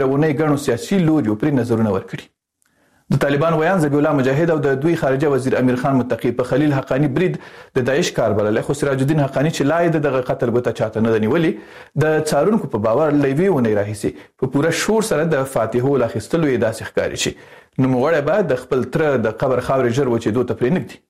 ونې ګڼو سیاسي لوریو پرې نظرونه ورکړي. د طالبان ویان ذبیح الله مجاهد او د دوی خارجه وزیر امیر خان متقی په خلیل حقانی برید د داعش کار بللی، خو سراج الدین حقانی چې لا یې دغه قتل ګوته چاته نه ده نیولې، د څارونکو په باور له یوې اونۍ راهیسې په پوره شور سره د فاتحو له اخیستلو یې داسې ښکاري چې نوموړی به د خپل تره د قبر خاورې ژر وچېدو ته پرې نږدي.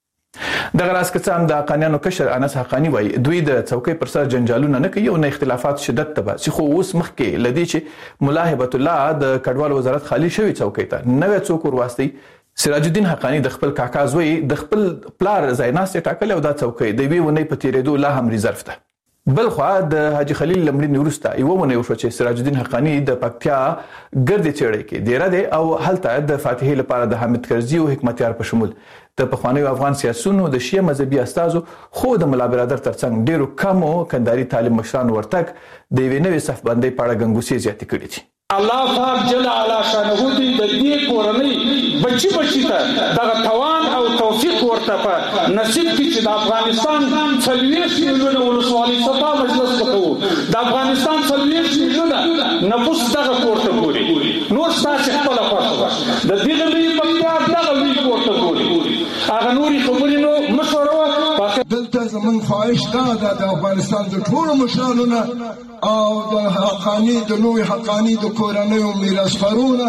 دغه راز که څه هم د حقانیانو کشر انس حقانی وایي دوی د څوکۍ پر سر جنجالونه نه کوي او نه اختلافات شدت ته باسي، خو اوس مخکې له دې چې ملا هبت الله د کډوال وزارت خالي شوي څوکۍ ته نوی څوک ورواستوي، سراج الدین حقانی د خپل کاکا زوی د خپل پلار ځایناستې ټاکلې او دا څوکۍ د یوې اونۍ په تېرېدو لا هم ریزرف ده. بل خوا د حاجي خلیل له مړینې وروسته یوه اونۍ وشوه چې سراج الدین حقانی د پکتیا ګردې څېړۍ کې دیره دی او هلته د فاتحې لپاره د حامد کرزي او حکمتیار په شمول د پخوانیو افغان سیاسونو د شیعه مذهبي استازو خو د ملا برادر ترڅنګ ډېرو کمو کندهاري طالب مشرانو ورتګ د یوې نوې صفبندۍ په اړه ګنګوسې زیاتې کړي دي. الله پاک جل علا شانه دې د دې کورنۍ بچي ته دغه توان او توفیق ورته په نصیب کړي چې د افغانستان 40 میلیونه ولسوالۍ سپا مجلس کوو، د افغانستان 40 میلیونه نفوس دغه کورته ګوري، نور ستاسو خپل خوښه د دې لوی پکتیا دغه لوی کورته ګوري، هغه نوري خبرې نو مشوره دلته زمون خواهش دا د افغانستان د ټولو مشرانو او د حقانی د نوې حقانی د کورنیو میراثخوارونه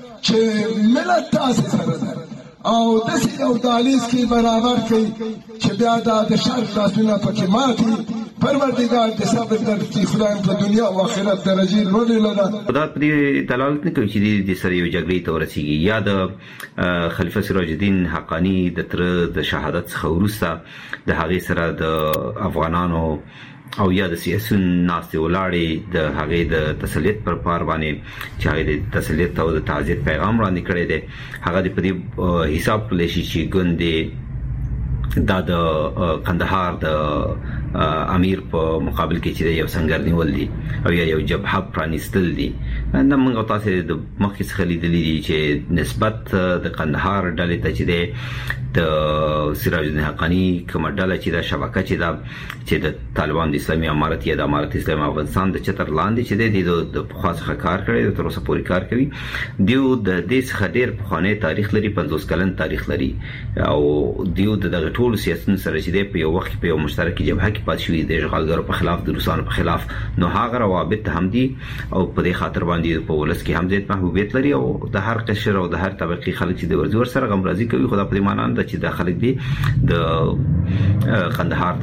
چې ملت تاسې سره ده او داسې یو دهلیز کې برابر کړي چې بیا د شرق لاسونه پکې ماتي. پروردګار د صبر درکړي، خدای په دنیا او آخرت درجې لوړې لره. خدا پرې دلالت نه کوي چې د سره یو جګړې ته ورسیږي یا د خلیفه سراج الدین حقانی د تر د شهادت څخه وروسته د هغې سره د افغانانو او یا د سیاسون ناستې ولاړې د هغې د تسلیت پر پار باندې چې هغې د تسلیت او د تعزیت پیغام وړاندې کړی دی، هغه د په دې حساب کړلی شي چې ګوندې دا د کندهار د امیر په مقابل کې چې یو سنگر نیول دي او یا یو جبهه پرانیستل دي. نن موږ تاسو د مخکې څخه لیدلي دي چې نسبت د کندهار ډلې ته چې دی د سراج الدین حقانی کومه ډله چې دا شبکه چې دا چې د طالبان د اسلامي امارت یا د امارت اسلامي افغانستان د چتر لاندې چې دی د پخوا څخه کار کړی، تر اوسه پورې کار کوي، دیو د دې څخه ډېر پخوانی تاریخ لري، 50 کلن تاریخ لري او دیو دغه ټولو سیاستونو سره چې دی په یو وخت په یو مشترکه جبهه کې پاتې شوي د اشغالګرو په خلاف، د روسانو په خلاف، نو هغه روابط هم دي او په دې خاطر باندې په ولس کې هم زیات محبوبیت لري او د هر قشر او د هر طبقې خلک چې د ورزور سره غمرازي کوي. خو دا په دې معنی نه چې د خلک دي د کندهار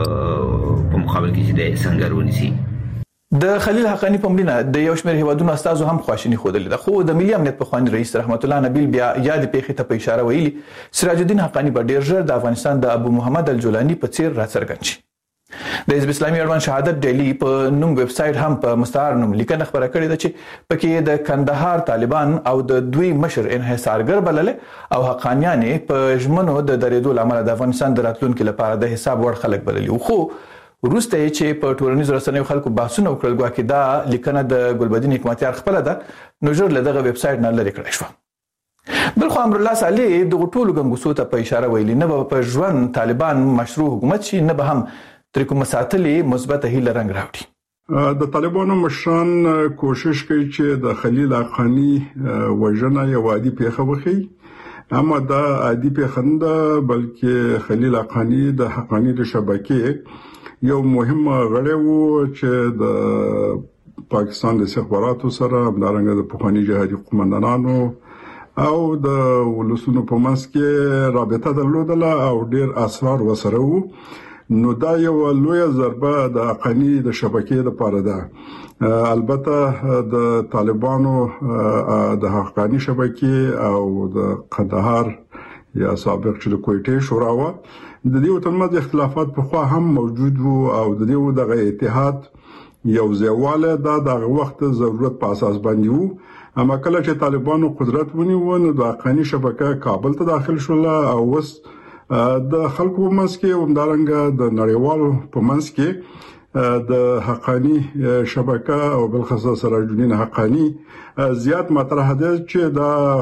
په مقابل کې چې د سنگر ونیسي. د خلیل حقانی په مړینه د یو شمېر هیوادونو استازو هم خواشیني ښودلې ده، خو د ملي امنیت پخواني رئیس رحمت الله نبیل بیا یادې پیښې ته په اشاره ویلي سراج الدین حقانی به ډېر ژر د افغانستان د ابو محمد الجولاني په څېر راڅرګند شي. د حزب اسلامي اړوند شهادت ډیلی په نوم ویب سایټ هم په مستعار نوم لیکنه خبره کړې ده چې پکې د کندهار طالبان او د دوی مشر انحصارګر بللې او حقانیانې په ژمنو د درېدو له امله د افغانستان د راتلونکي لپاره د حساب وړ خلک بللي، خو وروسته یې چې په ټولنیزو رسنیو خلکو بحثونه وکړل ګواکې دا لیکنه د ګلبدین حکمتیار خپله ده، نو ژر له دغه ویب سایټ نه لرې کړی شوه. بل خو امرالله صالح دغو ټولو ګنګوسو ته په اشاره ویلي نه به په ژوند طالبان مشروع حکومت شي، نه به هم تر کومه ساتلې مثبته هیله رنګ راوړي. د طالبانو مشران کوشش کوي چې د خلیل حقانی وژنه یو عادي پیښه وښیي، اما دا عادي پیښه نه ده بلکې خلیل حقانی د حقانی د شبکې یو مهم غړی و چې د پاکستان د استخباراتو سره همدارنګه د پخواني جهادي قومندانانو او د ولسونو په منځ کې رابطه درلودله او ډېر اسرار وسره وو. نو دا یو لویه ضربه د حقانی د شبکې لپاره ده. البته د طالبانو د حقانی شبکې او د کندهار یا سابق چې د کویټې شورا و د دې ترمنځ اختلافات په خوا هم موجود وو او د دې دغه اتحاد یو ځایواله د وخت ضرورت په اساس باندې وو. اما کله چې طالبانو قدرت ونیو نو د حقانی شبکه کابل ته داخل شول او وس د خلکو په منځ کې همدارنګه د نړیوالو په منځ کې د حقانی شبکه او بلخصوص سراج الدین حقانی زیات مطرح ده چې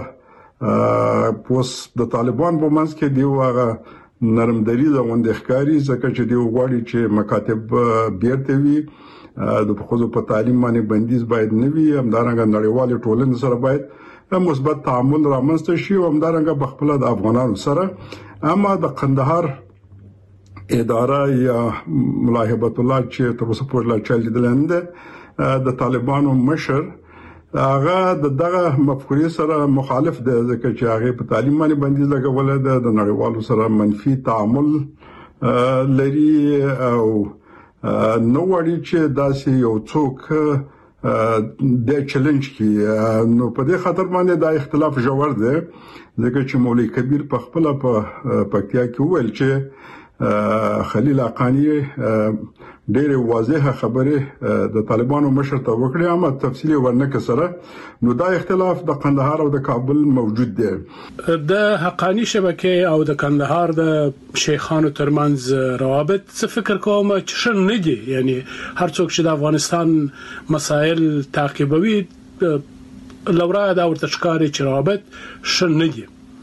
دا پوس د طالبان په منځ کې دی واغه نرم دریزه غونډه ښکاری ځکه چې دی غواړي چې مکاتب بیرته وي د خصوص په تعلیم باندې بندیز باید نه وي، همدارنګه نړیوال ټولنې سره باید مثبت تعامل رامنځته شي او همدارنګه بخپله د افغانانو سره. اما د قندهار اداره یا ملاحبت الله چې تر اوسه پورې لا چا لیدلی نه ده، د طالبانو مشر هغه دغه مفکورې سره مخالف دی، ځکه چې هغه په تعلیم باندې بندیز لګولې ده، د نړیوالو سره منفي تعامل لري او نو وړي چې داسې یو څوک د چیلنج کی. نو په دې خاطر باندې دا اختلاف ژور دی، ځکه چې مولوی کبیر په خپل په پکتیا کې ویل چې خلیل حقانی ډېر واضحه خبره د طالبانو مشر ته وکړه، اما تفصیلی ورنکه سره. نو دا اختلاف د قندهار او د کابل موجود دی. د حقانی شبکه او د قندهار د شیخانو ترمنځ روابط څه فکر کوم چې شن نه دي، یعنی هر څوک چې د افغانستان مسائل تعقیبوي لورا دا ورته ښکاري چې روابط شن نه دي.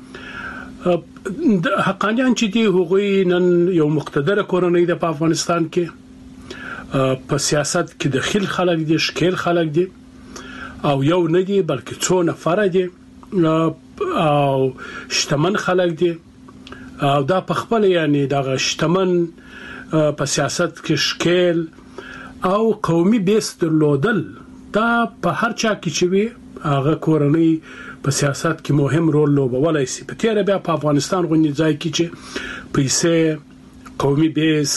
حقانیان چې دي هغوی نن یو مقتدره کورنۍ د افغانستان کې په سیاست کې دخیل خلک دي، شکیل خلک دي او یو نه دي بلکې څو نفر دي او شتمن خلک دي او دا په خپل یعنی دغه شتمن په سیاست کې شکیل او قومي بیس درلودل دا په هر چا کې چې وي هغه کورنۍ په سیاست کې مهم رول لوبولای شي. په تیر بیا په افغانستان غونډې ځای کې چې پیسې قومي بیس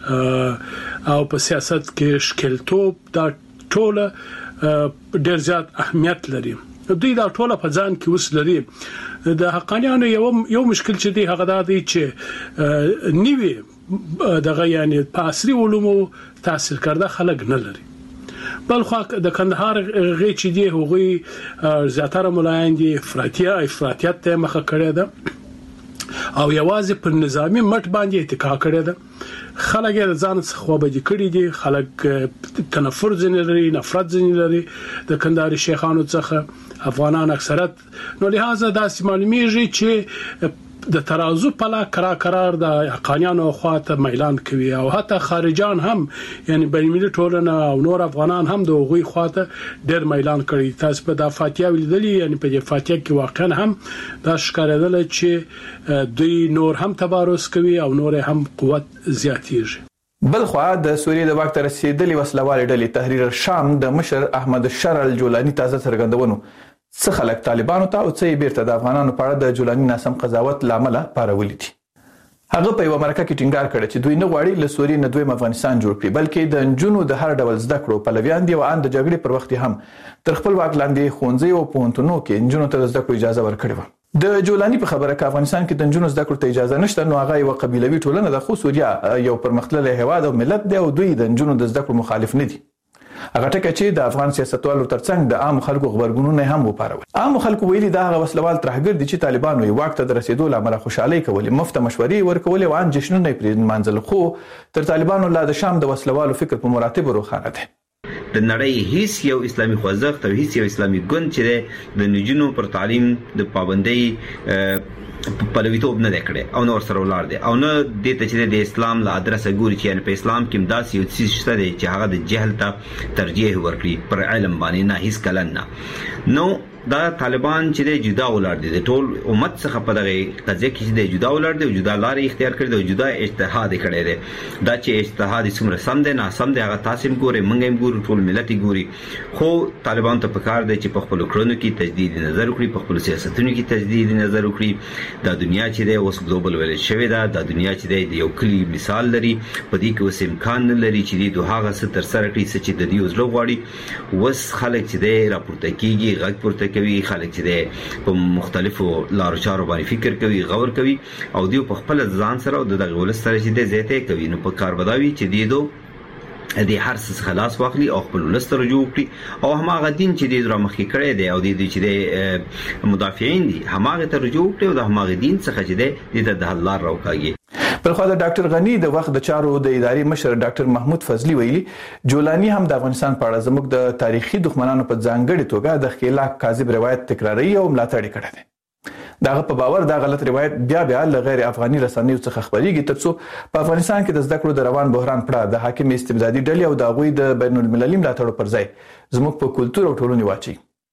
او په سیاست کې شکلتوب دا ټول ډېر زیات اهمیت لري. دوی دا ټول په ځان کې وس لري. د حقانیانو یو مشکل چې دی هغه دا دی چې نیوي دغه یعنی په عصري علومو تحصیل کرده خلک نه لري. بل خو د کندهار غي چې دی هغوی زیاتره ملایان دي افراطیت ته مخه کړی ده او یوازې په نظامی مټ باندې اتکا کړی ده. خلک یې ځان څخه خوابدي کړي دي، خلک تنفر ځنې لري، نفرت ځنې لري د کندهاري شیخانو څخه، افغانان اکثرت. نو لہذا داسې معلومیږي چې د ترازو پلا قرار د حقانیانو خواته میلان کوي او حتی خارجان هم یعنی بین‌المللي ټولنه او نور افغانان هم د غوي خواته ډېر میلان کړي. تاسو په د فاتحه ولیدلی، یعنی په د فاتحه کې واقعا هم دا ښکارېدل چې دوی نور هم تبارز کوي او نور هم قوت زیاتیږي. بل خو د سوریې د وخت رسیدلې وسلوال ډلې تحریر شام د مشر احمد شرع الجولانی تازه څرګندونو څه خلک طالبانو ته او څه بیرته د افغانانو په اړه د جولانی ناسم قضاوت لامل پارولې دي. هغه په یو مرکه کې ټینګار کړ چې دوی نه غواړي له سوریې نه دویم افغانستان جوړ کړي، بلکې د نجونو د هر ډول زده کړو پلویان دي او ان د جګړې پر وخت هم تر خپل واک لاندې ښوونځي او پوهنتونونو کې نجونو ته زده کړو اجازه ورکړې و. د جولانی په خبره کې افغانستان کې د نجونو زده کړو ته اجازه نشته، نو هغه یو قبیلوي ټولنه د خو سوریا یو پرمختللی هیواد او ملت دی او دوی د نجونو د زده کړو مخالف نه دي. هغه ټکه چې د افغان سیاستوالو ترڅنګ د عام خلکو خبرګونونه هم وپارول. عام خلکو ویلي دا هغه وسلوال ترهګر دي چې طالبانو یې واک ته رسیدو لامل خوشحالي کولې، مفته مشورې ورکولې او ان جشنونه پرې منځل، خو تر طالبانو لا د شام د وسلوالو فکر په مراتب روښانه ده. د نړۍ هیڅ یو اسلامي خوځښت او هیڅ یو اسلامي ګوند چې د نجونو پر تعلیم د پابندۍ پلویتوب نه کړي او نور سره ولار دي او نه د ته چې د اسلام له ادرسه ګوري چې په اسلام کې داسې یو څه شته چې هغه د جهل ته ترجیح ورکړي پر علم باندې نه هیڅ کله نه. نو دا طالبان چې د جدا ولر دي د ټول امت څخه په دغه قضیه کې د جدا ولر دي او جدا لار اختیار کړی دی، جدا اجتهاد کړی دی. دا چې اجتهاد څومره سم دی نه سم دی هغه تاسو ګوري، موږ هم ګورو، ټول ملت ګوري. خو طالبان ته پکار دی چې په خپل کړنو کې تجدید نظر وکړي، په خپل سیاستونو کې تجدید نظر وکړي. دا دنیا چې دی اوس ګلوبل ویل شوی دا دنیا چې دی یو کلی مثال لري، په دې کې اوس امکان نه لري چې د هغه څه تر سره کړي چې د دې وزلو غواړي. وس خلک چې دی راپورته کیږي، غږ پورته کوي، خلک چې دی په مختلفو لارو چارو باندې فکر کوي، غور کوي او دی په خپل ځان سره او دغه ولس سره چې دی زیاته کوي. نو په کار بداوي چې دی دو د هر څه خلاص واخلي او خپل ولس ته رجوع کړي او هماغه دین چې دی درمخې کړی دی او دی چې دی مدافعین دي هماغه ته رجوع کړي او د هماغه دین څخه چې دی د حل لار راوکاږي. بلخو د ډاکټر غنی د وخت د چارو د ادارې مشر ډاکټر محمود فضلی ویلي جولانی هم د افغانستان په اړه زموږ د تاریخي دښمنانو په ځانګړي توګه د خلاق کاذب روایت تکراروي او ملاتړ کړی دی. دغه په باور دا غلط روایت بیا له غیر افغاني رسنیو څخه خبريږي ترڅو په افغانستان کې د زده کړو د روان بحران پړه د حاکم استبدادي ډلې او د غوي د بین المللي ملاتړ پر ځای زموږ په کلتور او ټولنې واچي.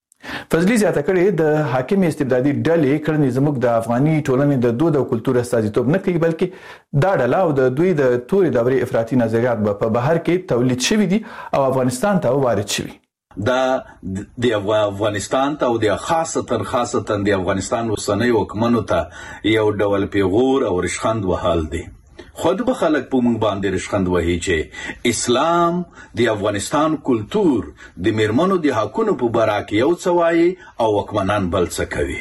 فضلی زیاته کړې د حاکم استبدادي ډلې کړنې زموږ د افغاني ټولنې د دود او کلتور استازیتوب نه کوي، بلکې دا ډله او د دوی د توري دورې افراطي نظریات په بهر کې تولید شوي دي او افغانستان ته وارد شوي. دا د افغانستان ته او د خاصتا د افغانستان وسنۍ حکومتونو ته یو ډول پیغور او رشخند وهال دي. خود به خلک په موږ باندې رشخند وهي چې اسلام د افغانستان کلتور د میرمنو د حقونو په باره کې یو څه وایي او حکمران بل څه کوي.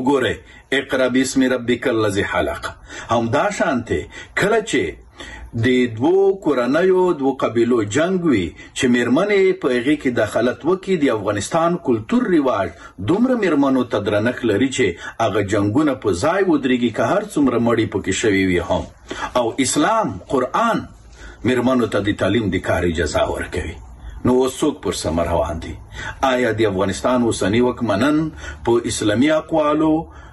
وګوره اقرا بسم ربک الذی خلق هم دا شانته کله چې د دوه کورنیو دوه قبیلو جنگ وی چې میرمنې په هغه کې دخالت وکړي د افغانستان کلتور ریواج دومره میرمنو ته درنښت لري چې هغه جنگونه په ځای ودرېږي که هر څومره مړی پکې شوي وي هم او اسلام قرآن میرمنو ته د تعلیم د کار اجازه ورکوي. نو څوک پر سمر روان دي؟ آیا د افغانستان اوسنی واکمنان په اسلامي اقوالو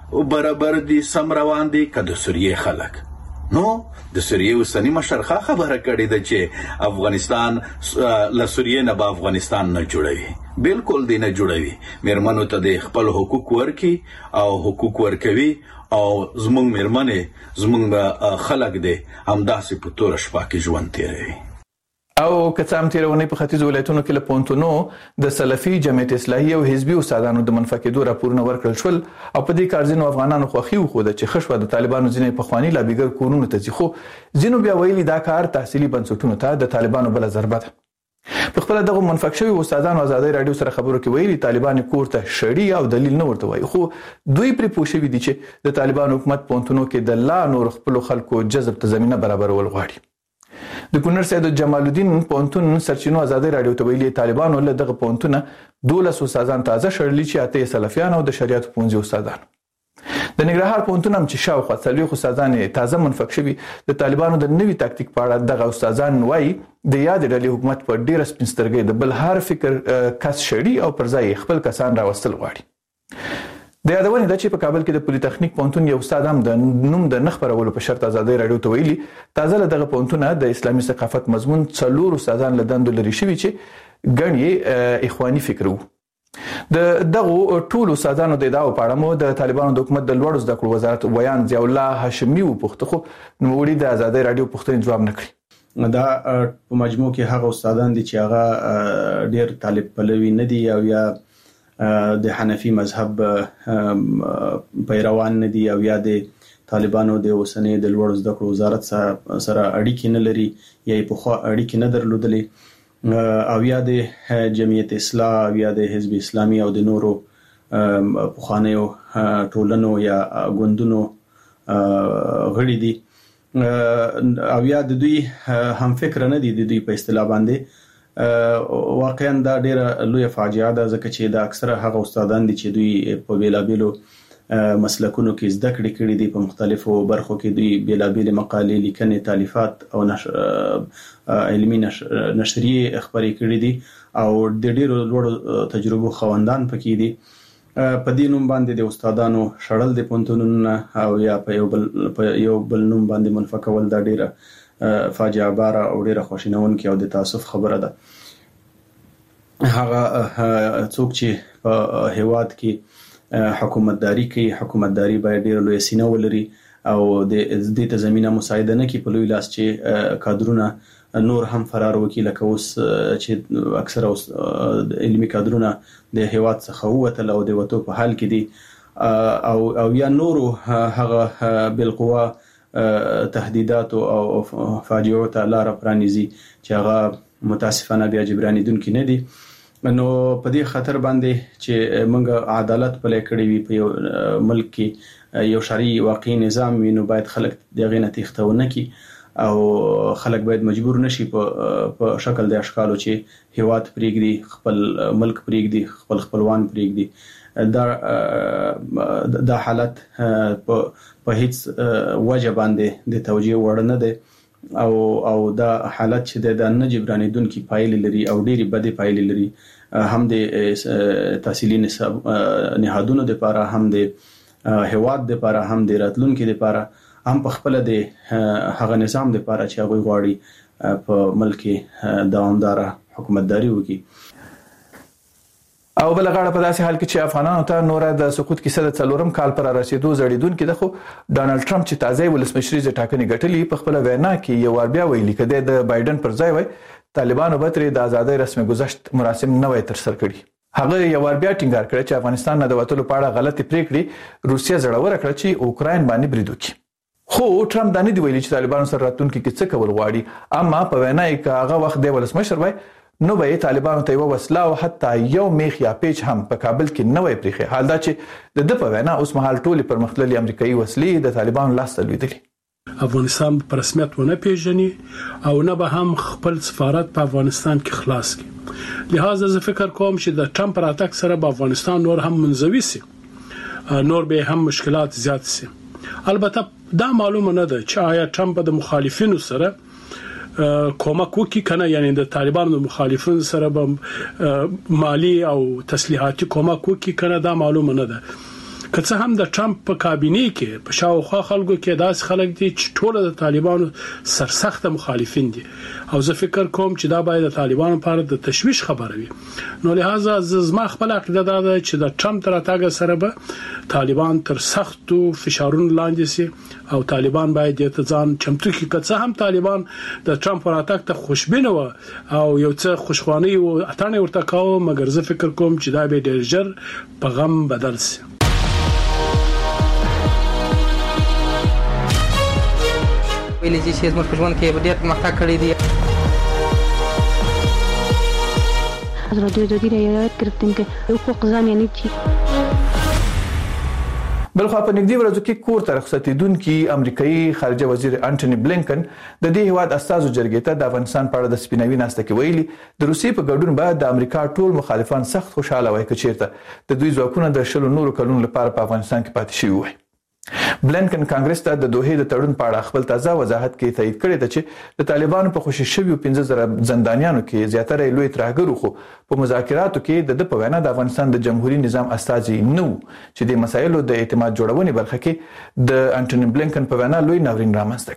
برابر دي سم روان دي که د سوریې خلک؟ نو د سوریې اوسنی مشرخه خبره کړې ده چې افغانستان له سوریې نه به افغانستان نه جوړوي. بالکل دی نه جوړوي. میرمنو ته د خپل حقوق ورکي او حقوق ورکوي او زمونږ میرمنې زمونږ خلک دی همداسې په توره شپه کې ژوند تیروي. او که څه هم تیرونې په ختیځو ولایتونو کې له پونتونو د سلفي جمعیت اصلاحي او حزبي استادانو د منفقېدو راپورونه ورکړل شول او په دې کار ځینو افغانانو خوښي وښوده چې ښه شوه د طالبانو ځینې پخواني لابیګر کورونو ته ځي، خو ځینو بیا ویلي دا کار تحصیلي بنسټونو ته د طالبانو بله ضربه ده. په خپله دغه منفق شوي استادانو ازادۍ راډیو سره خبرو کې ویلي طالبان کور ته شړي او دلیل نه ورته وایي، خو دوی پرې پوه شوي دي چې د طالبان حکومت پونتونو کې د لا نور خپلو خلکو جذب ته زمینه برابرول غواړي. د کونړ سید جمال الدین پونتون سرچینو ازادۍ راډیو ته ویلي طالبانو له دغه پونتونه 12 استادان تازه شړلي چې 8 سلفیان او د شریعت 15 استادان. د ننګرهار پونتون هم چې شاوخوا 40 استادان تازه منفق شوي د طالبانو د نوي تاکتیک په اړه دغه استادان وایي د یاد ډلې حکومت په ډیره سپین سترګۍ د بل هر فکر کس شړي او پر ځای خپل کسان راوستل غواړي. د یادونې ده چې په کابل کې د پولی تخنیک پونتون یو استاد هم د نوم د نه خپرولو په شرط ازادۍ راډیو ته ویلي تازه له دغه پونتونه د اسلامي ثقافت مضمون 4 استادان له دندو لرې شوي چې ګڼ اخواني فکر وو. د دغه ټولو استادانو د ادعاو په اړه مو د طالبانو د حکومت د لوړو زده کړو وزارت ویان ضیاء الله هاشمي وپوښته، خو نوموړي د ازادۍ راډیو پوښتنې جواب نه کړی. دا په مجموع کې هغه استادان دي چې هغه ډیر طالب پلوي نه دي او یا د حنفي مذهب پیروان نه دي او یا د طالبانو د اوسنۍ د لوړو زده کړو وزارت سره اړیکې نه لري یا په خو اړیکې نه درلودلې او یا د جمعیت اصلاح او یا د حزب اسلامي او د نورو پخوانیو ټولنو یا ګوندونو غړي دي او یا د دوی هم فکر نه دي د دوی په اصطلاح باندې. واقعا دا ډیره لویه فاجعه ده ځکه چې دا اکثره هغه استادان دي چې دوی په بیلابیلو مسلکونو کې زده کړې کړې دي، په مختلفو برخو کې دوی بیلابیلې مقالې لیکنې تالیفات او علمي نشریې خپرې کړې دي او د ډیرو لوړو تجربو خواندان پکې دي. په دې نوم باندې د استادانو شړل د پونتونونو او یا په یو بل نوم باندې منفقول دا ډیره فاجعه باره او ډیره خوشینونکې او د تاسف خبره ده. هغه څوک چې په هیواد کې حکومتداري کوي، حکومتداري باید ډیره لویه سینه ولري او د دې ته زمینه مساعده نه کوي په لوی لاس چې کادرونه نور هم فرار وکړي، لکه اوس چې اکثره علمي کادرونه د هیواد څخه ووتل او د وتو په حال کې دي او یا نورو هغه بالقوه تهدیدات او فاجعو ته لار پرانیزي چې هغه متاسفانه بیا جبرانیدونکي نه دي. نو په دې خطر باندې چې موږ عدالت پلي کړی وي په یو ملک کې یو شرعي واقعي نظام وي، نو باید خلک دغه نه تښتونه کی او خلک باید مجبور نشي په شکل د اشکالو چې هیواد پریږدي، خپل ملک پریږدي، خپل خپلوان پریږدي. دا حالت په هیڅ وجه باندې د توجیه وړ نه دی او دا حالت چې د نه جبرانیدونکي پایلې لري او ډېری بدې پایلې لري، هم د تحصیلي نهادونو لپاره، هم د هواد لپاره هم د راتلونکو لپاره هم په خپل د هغه نظام لپاره چې هغه غواړي په ملک دوامدار حکومتداري وکړي. او بل غاړه په داسې حال کې چې افغانانو ته نور د سقوط کیسه د 4 کال پر رسیدو زړیدونکو ده، خو ډانلډ ټرمپ چې تازه ولسمشریزه ټاکنې ګټلې په خپل وینا کې یو ور بیا ویلي کده د بایدن پر ځای وای طالبانو به تر د ازادۍ رسمي گذشت مراسم نه وای تر سر کړي. هغه یو ور بیا ټینګار کړ چې افغانستان نه د وټلو په اړه غلطي پریکړې روسیا زړور کړ چې اوکراین باندې برید وکړي. خو ټرمپ دا نه دی ویلي چې طالبانو سره راتلونکي کې څه کول غواړي، اما په وینا یې کې هغه وخت د ولسمشر وای نو به طالبانو ته یو وسله او حتی یو میخ یا پیچ هم په کابل کې نه وای پریخي. حال دا چې د په وینا اوس مهال ټولي پرمختللي امریکایي وسلې د طالبانو لاس ته لویدلي. افغانستان په رسمیت ونه پیژني او نه به هم خپل سفارت په افغانستان کې خلاص کړي. لہذا زه فکر کوم چې د ټرمپ راتګ سره به افغانستان نور هم منزوي سي، نور به هم مشکلات زیات سي. البته دا معلومه نه ده چې آیا ټرمپ د مخالفینو سره کومک وکي کنه، یعنی د طالبانو مخالفین سره به مالی او تسلیحاتي کومک وکي کنه، دا معلومه نه ده. که څه هم د ټرمپ په کابینه کې په شاوخوا خلکو کې داس خلک دي چې ټول د طالبانو سرسخت مخالفین دي، او زه فکر کوم چې دا باید د طالبانو لپاره د تشویش خبره وي. نو لہذا زما خپل عقیده دا ده چې د ټرمپ تر راتګ سره به طالبان تر سختو فشارونو لاندې سي او طالبان باید د ځان چمتو کړي. که څه هم طالبان د ټرمپ راتګ ته خوشبینه و او یو څه خوشخوانی او اتانه ورته کاوه، مګر زه فکر کوم چې دا به ډیر ژر په غم بدل سي. ویلې چې زموږ په ژوند کې ډېر پرمختګ کړی دی. ازادي رعایت کړتم کې حقوق ځان یعنی چې بلخو په نږدې ورځو کې کور ته رخصتېدونکي امریکایي خارجه وزیر انټونی بلینکن د دې هیواد استازو جرګې ته د افغانستان په اړه د سپیناوي ناسته کې ویلي د روسیې په ګډون به د امریکا ټول مخالفان سخت خوشاله وای کچیرته د دوی ځواکونه د 19 کلونو لپاره په افغانستان کې پاتې شوي وای. بلینکن کانګرس ته د دوحې د تړون په اړه خپل تازه وضاحت کې تایید کړی دی چې د طالبانو په خوشي شویو 15,000 زندانیانو کې زیاتره لوی ترهګرو، خو په مذاکراتو کې د په وینا د افغانستان د جمهوریت نظام استازي نو چې د مسایلو د اعتماد جوړونې برخه کې د انټونی بلینکن په وینا لوی ناورین رامنځته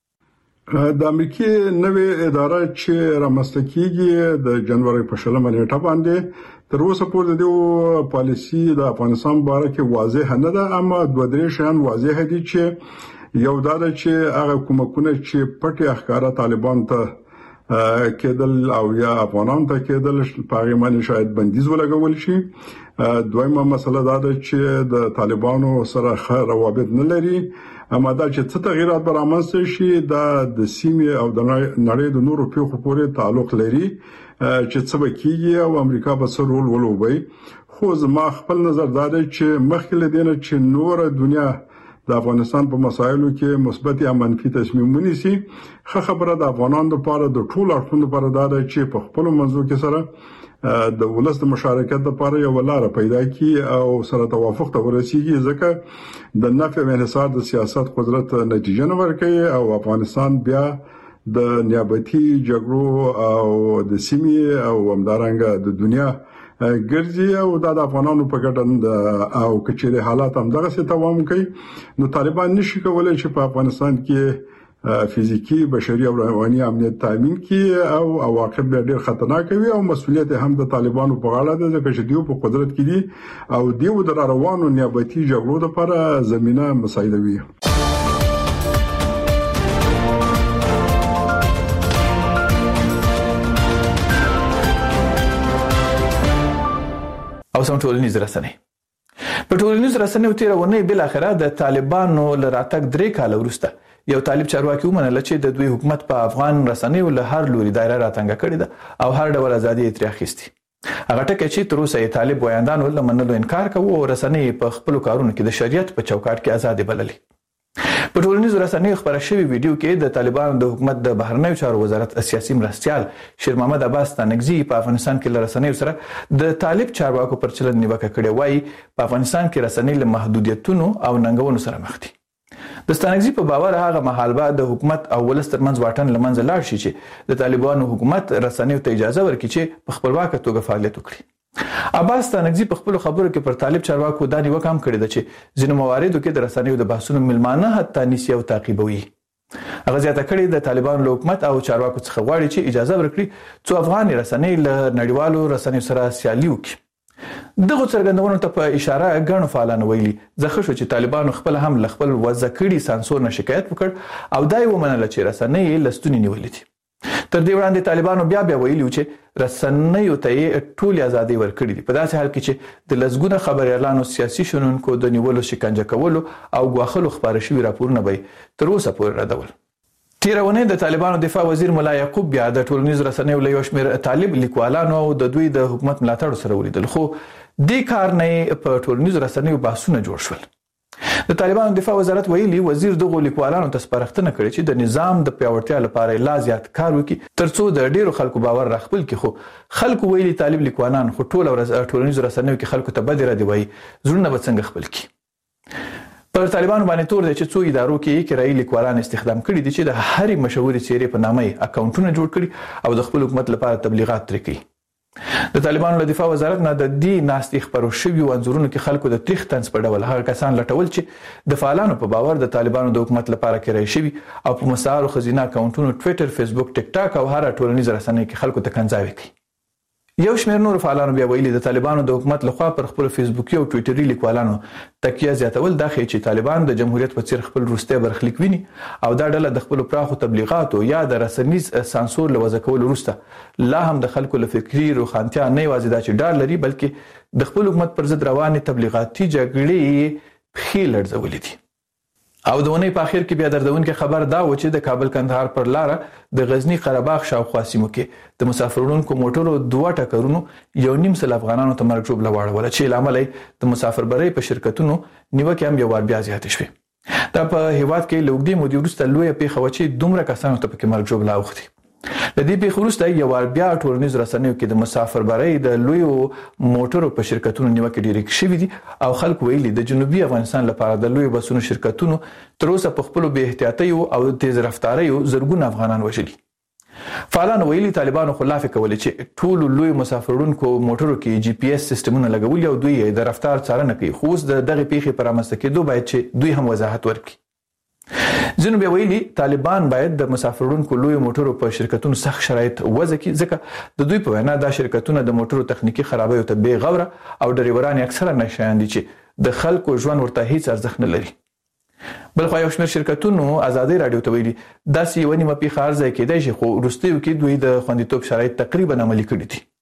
کړ. د امریکای نوې اداره چې رامنځته کیږي د جنوري په 16 نیټه باندې تر اوسه پورې د پالیسی د افغانستان باره کې واضح نه ده، اما دوه درې شیان واضح دي چې یو دا ده چې هغه کومکونه چې پټي اخکارا طالبان ته کېدل او یا افغانان ته کېدل په هغه باندې شاید بندیز ولګول شي. دویمه مسله دا ده چې د طالبانو سره ښه روابط نه لري، اما دا چې څه تغیرات به رامنځته شي دا د سیمې او د نړۍ د نورو پیښو پورې تعلق لري چې څه به کیږي او امریکا به څه رول ولوبي. خو زما خپل نظر دا دی چې مخکې له دې نه چې نور دنیا د افغانستان په مسایلو کې مثبت یا منفي تصمیم ونیسي، خبره د افغانانو لپاره د ټول اړخونو لپاره دا دی چې په خپل منځو کې سره د ولس د مشارکت لپاره یو لار پیدا کړي او سره توافق ته ورسیږي، ځکه د نفع او انحصار د سیاست قدرت نتیجه نه ورکوي او افغانستان بیا د نیابتي جګړو او د سیمې او همدارنګه د دنیا ګرځي او د افغانانو په ګټه او کچېره حالات هم دغه څه دوام کوي. نو طالبان نشي کولای چې په افغانستان کې فزیکی بشري او رواني امنیت تامین کړي او عواقب ډېر خطرناک وي او مسؤلیت هم د طالبانو په غاړه ده، ځکه چې دوی په قدرت کې دي او دوی د روانو نیابتي جګړو لپاره زمينه مساعدوي. او سم ټولنیز رسنۍ په ټولنیز رسنیو تیرونه بل اخره د طالبانو لراتک 3 کال وروسته یو طالب چارواکي ومنل چې د دوی حکومت په افغان رسنیو له هر لوري دایره راتنګ کړی ده او هر ډول ازادي تر اخیستي. هغه ټکه چې تر اوسه طالب وایندانو لمنلو انکار کوي او رسنۍ په خپل کارونو کې د شریعت په چوکاټ کې آزاد بللي. په ټولنیزو رسنیو خبره شوی ویډیو کې د طالبانو د حکومت د بهرنیو چارو وزارت سیاسي مرستيال شیر محمد عباس تانګزي په افغانستان کې له رسنیو سره د طالب چارواکو پر چلند نیوکه کړې وایي په افغانستان کې رسنۍ له محدودیتونو او ننګونو سره مخ دي. د ستانګزي په باور هغه مهال به د حکومت او ولس ترمنځ واټن لمنځه لاړ شي چې د طالبانو حکومت رسنیو ته اجازه ورکړي چې په خپلواکه توګه فعالیت وکړي. عباس ستانکزي په خپل خبرو کې پر طالب چارواکو دا نیوکه هم کړې ده چې ځینو مواردو کې د رسنیو د بحثونو ملمانه حتی نیسي او تعقیبوي. هغه زیاته کړې د طالبانو له حکومت او چارواکو څخه غواړي چې اجازه ورکړي څو افغان رسنۍ له نړیوالو رسنیو سره سیالي وکړي. دغه څرګندونو ته په اشاره غنو فعالانو ویلي ځکه چې طالبانو خپل هم ل خپل وځکړي سانسور نه شکایت وکړ او دای ومنل چې رسنۍ لستونی نیولې دي. تر دې وړاندې طالبانو بیا ویلي چې رسنیو ته ټول ازادي ورکړي دي په داسې حال کې چې د لزګونه خبريالانو سیاسي شنونکو د نیولو شکنجه کولو او غواخلو خبره شوی راپورونه به تر اوسه پورې ردول. تیرونه د طالبانو دفاع وزیر مولا یعقوب بیا د ټولنیز رسنیو له یو شمېر طالب لیکوالانو او د دوی د حکومت ملاتړ سره ولیدل خو دې کار نه په ټولنیز رسنیو بحثونه جوړ شول. د طالبانو دفاع وزارت ویلي وزیر دغه لیکوالانو ته سپارښتنه کړې چې د نظام د پیاوړتیا لپاره لا زیات کار وکړي ترڅو د ډیرو خلکو باور راخپل کړي. خو خلکو ویلي طالب لیکوالان خو ټولنیز رسنیو کې خلکو ته بدره دی وایي زړونه به څنګه خپل کړي. پر طالبانو باندې تور دی چې څو ادارو کې کرایي لیکوالان استخدام کړي دي چې د هرې مشهوري څیرې په نامه اکاونټونه جوړ کړي او د خپل حکومت لپاره تبلیغات ترې کوي. د طالبانو له دفاع وزارت نه د دې ناستې خبرو شویو انځورونو کې خلکو د تاریخ تنس په ډول هغه کسان لټول چې د فعالانو په باور د طالبانو د حکومت لپاره کرایي شوی او په مسار خزینه اکاونټونو ټوئیټر فیسبوک ټیک ټاک او هر ټولنیز رسنۍ کې خلکو ته کنځاوي کوي. یو شمېر نور فعالانو بیا ویلي د طالبانو د حکومت لخوا پر خپل فیسبوکي او ټوئیټري لیکوالانو تکیه زیاتول دا ښیي چې طالبان د جمهوریت په څیر خپل وروستی برخلیک ویني او دا ډله د خپل پراخو تبلیغاتو یا د رسنیز سانسور له وضع کولو وروسته لا هم د خلکو له فکري روښانتیا نه یوازې دا چې ډار لري بلکې د خپل حکومت پر ضد روانې تبلیغاتي جګړې پښې لړزولې دي. او د ونې په اخر کې بیا دردونکو خبر دا و چې د کابل کندهار پر لار د غزنی قره باغ شاوخوا سیمو کې د مسافرونکو موټرو 2 ټکرونو یو نیم سل افغانانو ته مرګ ژوبله واړوله چې لامل د مسافربرۍ په شرکتونو نیوکه هم یو ور بیا زیاتې شوې. دا په هیواد کې لوګدي مودي وروسته لوی پیښه و چې دومره کسانو ته پکې مرګ ژوبله اوختي. لدې پیښې وروسته یو ور بیا ټولنیز رسنیو کې د مسافربرۍ د لوی موټرو په شرکتونو نیوکه ډیرې شوې دي او خلک ویلي د جنوبي افغانستان لپاره د لوی بسونو شرکتونو تر اوسه په خپل به احتیاطي او تیز رفتاري زرګون افغانان وژلي. فعالان ویلي طالبانو خلاف کولې چې ټول لوی مسافرونکو موټرو کې جی پی اس سیستمونه لګولي او دوی د رفتار څارنه کوي خو د دغه پیښې پر امسته کېدو باید چې دوی هم وضاحت ورکړي. ځینو بیا ویلي طالبان باید د مسافرونکو لوی موټرو په شرکتونو سخت شرایط وضع کړي ځکه د دوی په وینا دا شرکتونه د موټرو تخنیکی خرابیو ته بې غوره او ډریوران اکثره نشایان دي چې د خلکو ژوند ورته هیڅ ارزښت نه لري. بلخو یو شمېر شرکتونو ازادي رادیو ته ویلي داسې یو نیمه پیښه ارزه کېدای شي خو وروستیو کې دوی د خوندیتوب شرایط تقریبا عملي کړي دي.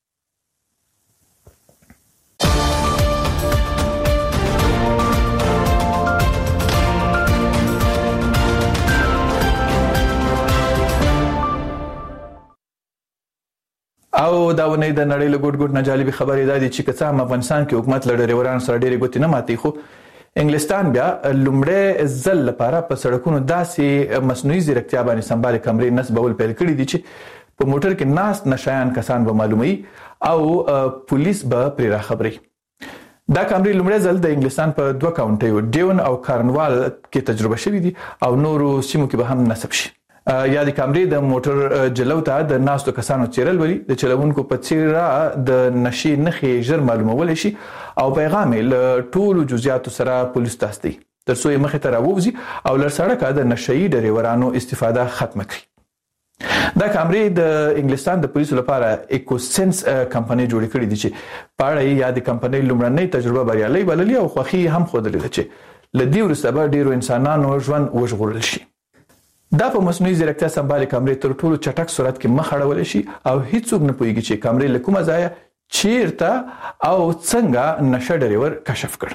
او دا ونې د نړۍ له ګډ ګډ نه جالبي خبرې ده چې که څه هم افغانستان کې حکومت له ډریورانو سره ډېرې ګوتې نه ماتي خو انګلستان بیا لومړی ځل لپاره په سړکونو داسې مصنوعي ځیرکتیا باندې سمبالې کمرې نصبول پیل کړي دي چې په موټر کې ناست نشایان کسان به معلومي او پولیس به پرې راخبري. دا کمرې لومړی ځل د انګلستان په 2 کاونټیو ډیون او کارنوال کې تجربه شوې دي او نورو سیمو کې به هم نصب شي. یا د کمرې د موټر جلو ته د ناستو کسانو چیرل ولي د چلوونکو په څیر د نشي نخې ژر معلومول شي او پیغام له ټولو جزئیاتو سره پولیس ته استي ترڅو یې مخې ته راووزي او لر سړکه د نشي ډریورانو استفاده ختم کړي. دا کمرې د انګلستان د پولیسو لپاره ایکوسنس کمپنۍ جوړ کړې دي چې پاړې یا د کمپنۍ لومړنۍ تجربه بریالۍ بللې او خوخي هم خوده لیدل چې لدی ورسته به ډیرو انسانانو ژوند وژغورل شي. دا په مصنوعي ځیرکتیا سمبالې کمرې تر ټولو چټک سرعت کې مخ اړول شي او هیڅوک نه پوهیږي چې کمرې له کومه ځایه چیرته او څنګه نشه ډریور کشف کړ.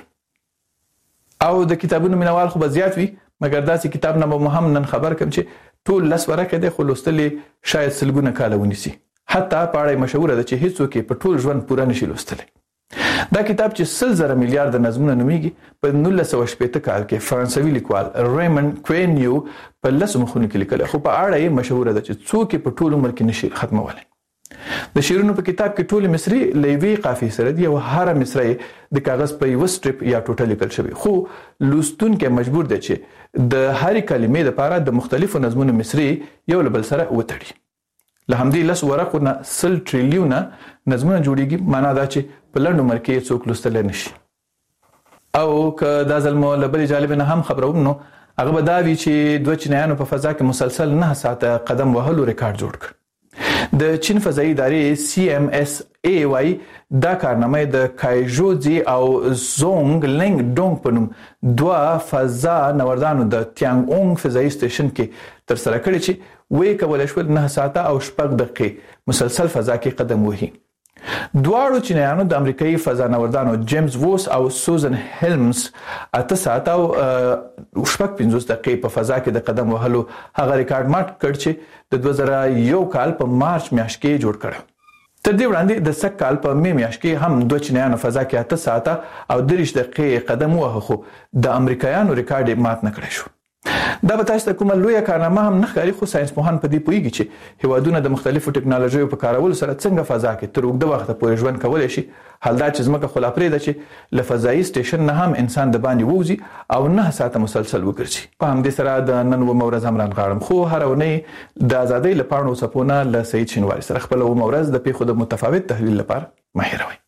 او د کتابونو مینوال خو به زیات وي مګر داسې کتاب نه به هم نن خبر کم چې ټول لس ورکه دی خو لوستلې شاید سلګونه کاله ونیسي. حتی پاړې مشهوره ده چې هیڅوک په ټول ژوند پوره نشي لوستلی. دا کتاب چې 100 میلیارډ نظمونه نوميږي په 1980 کال کې فرانسوي لیکوال ریمن کوینیو په لسو مخونو کې لیکل خو په اړه یې مشهوره ده چې څوک په ټول عمر کې نشي ختمولی. د شیرونو په کتاب کې ټول مصری لیوی قافیه سره دی او هر مصری د کاغذ په یو سټریپ یا ټوټه لیکل شوی خو لوستونکو مجبور دي چې د هر کلمې لپاره د مختلفو نظمونو مصری یو بل سره وتړي. له همدې لس ورقونه 100 ټریلیونه نظمونه جوړیږي معنا دا چې په لنډ عمر کې څوک لوستلی نشي. او که دا ځل مو له بلې جالبې نه هم خبروم نو هغه به دا وي چې دوه چینایانو په فضا کې مسلسل 9 ساعته قدم وهلو ریکارډ جوړ کړ. د چین فضایي ادارې CMSA وايي دا کارنامه د کایژوزي او زونګ لنګ ډونګ په نوم دوه فضا نوردانو د تیانګ اونګ فضایي سټیشن کې تر سره کړی چې وی کولای شول 9 ساعته او 6 دقیقې مسلسل فضا کې قدم وهي. دواړو چینایانو د امریکایي فضا نوردانو جیمز ووس او سوزن هیلمز 8 ساعته او 55 دقیقې په فضا کې د قدم وهلو هغه ریکارډ مات کړ چې د 2001 کال په مارچ میاشت کې جوړ کړ. تر دې وړاندې د سږ کال په می میاشت کې هم دوه چینایانو فضا کې 8 ساعته او 30 دقیقې قدم وهه خو د امریکایانو ریکارډ مات نه کړی شو. دا به تاسو ته کومه لویه کارنامه هم نه ښکاري، خو ساينس پوهان په دې پوهیږي چې هیوادونه د مختلفو ټکنالوژیو په کارولو سره څنګه فضا کې تر اوږده وخته پورې ژوند کولی شي. حال دا چې ځمکه خو لا پرېږده چې له فضایي سټیشن نه هم انسان د باندې ووځي او 9 ساعته مسلسل وګرځي. په همدې سره د نن اومه ورځ هم رانغاړم، خو هره اونۍ د ازادۍ له پاڼو څپونه له سعید شینواري سره خپله اومه ورځ د پیښو د متفاوت تحلیل لپاره مه هېروئ.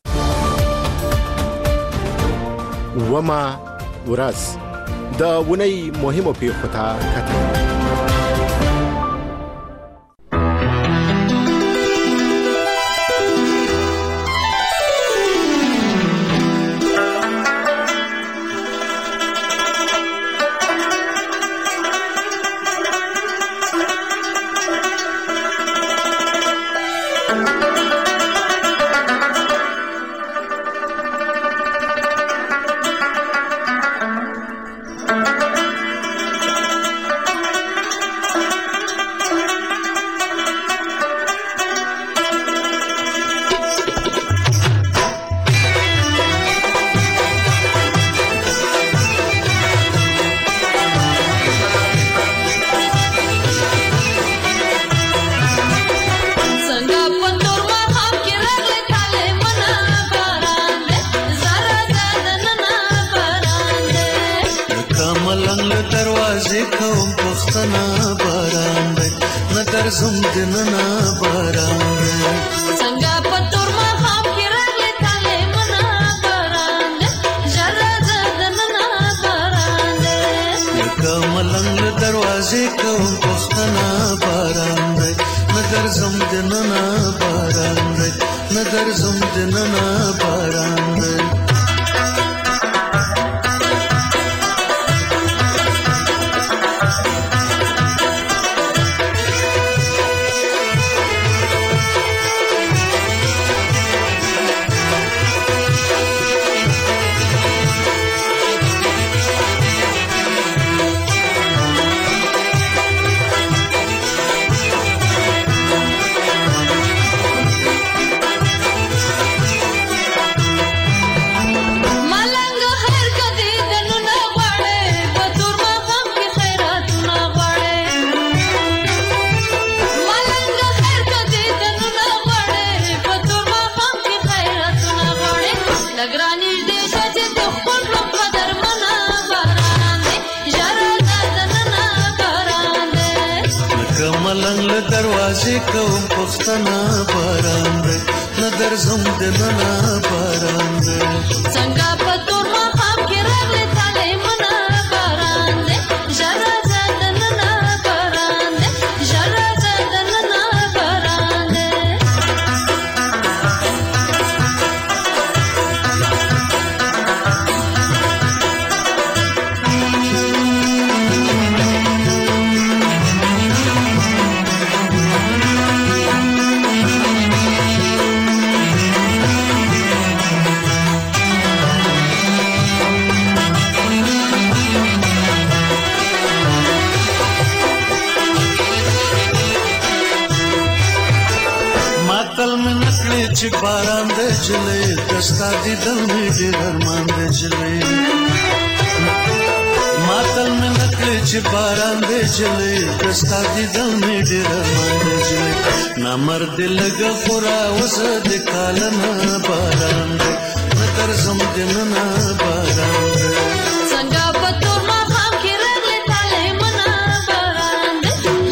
اومه ورځ د ونې مهمو پیښو ته کتل.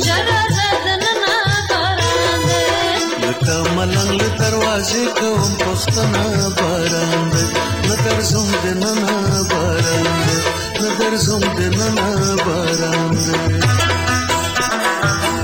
ملنګ له دروازې کوم پختنا باران ندر زم دننا باران ندر زم دننا باران